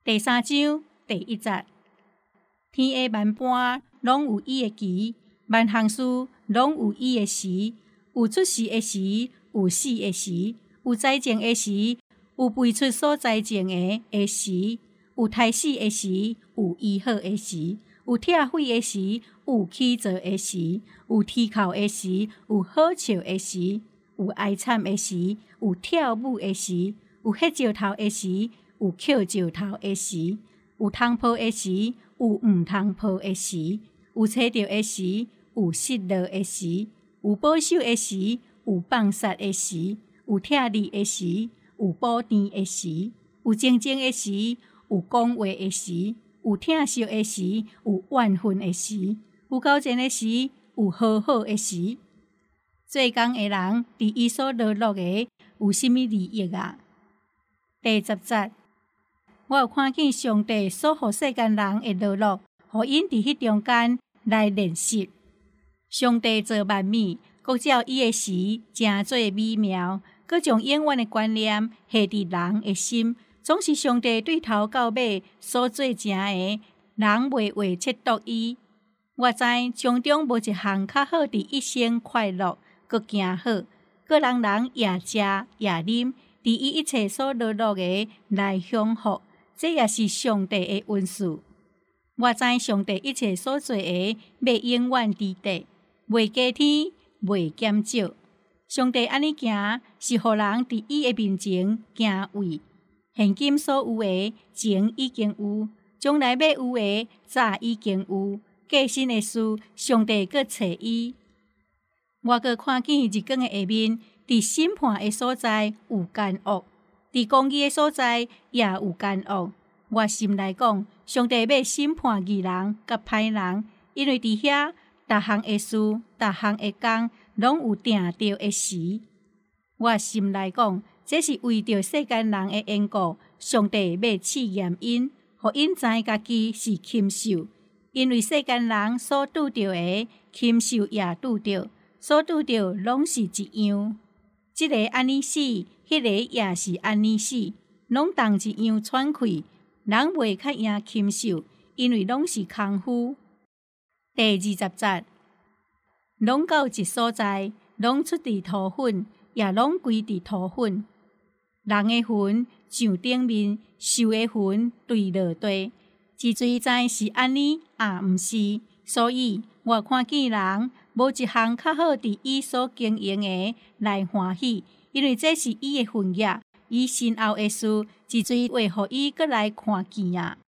第3章第1节，天下万般拢有伊的期，万项事拢有伊的时，有出世的时，有死的时，有栽种的时，有飞出所栽种的时，有胎死的时，有医好的时，有拆毁的时，有起造的时，有啼哭的时，有好笑的时，有哀惨的时，有跳舞的时，有喝石头的时，有捡石头的时，有通抱的时，有毋通抱的时，有找到的时，有失落的时，有保守的时，有放杀的时，有拆利的时，有补甜的时，有争竞的时，有讲话的时，有疼惜的时，有怨恨的时，有交战的时，有和好的时。做工的人伫伊所落落的有甚物利益啊？第10节，我有看见上帝所予世间人的落落，互因伫迄中间来练习。上帝造万物，各照伊的时诚做美妙，佮将永远的观念下伫人的心。总是上帝对头到尾所做成的，人袂话测度伊。我知从中无一项较好伫一生快乐，佮行好，佮人也食也啉，伫伊一切所落落的来享福。这也是上帝的恩赐。我知上帝一切所做的要永远伫地，袂加添，袂减少。上帝安尼行，是予人伫伊的面前行位。现今所有的前已经有，将来要有的早已经有。过身的事，上帝搁找伊。我搁看见日光的下面，伫审判的所在有奸恶，伫公义的所在也有奸恶。我心内讲，上帝要审判义人甲歹人，因为伫遐逐项的事、逐项的工，拢有定着的时。我心内讲，这是为着世间人的缘故，上帝要试验因，互因知家己是禽兽。因为世间人所拄着的，禽兽也拄着，所拄着拢是一样。这个安尼死，迄个也是安尼死，拢同一样喘气。人袂较赢禽兽，因为拢是空虚。第20节，拢到一所在，拢出伫土粉，也拢归伫土粉。人的魂上顶面，兽的魂坠落地。之最知是安尼，也毋是。所以我看见人无一项较好伫伊所经营的来欢喜，因为这是伊的份业，伊身后的事，之最会互伊搁来看见啊。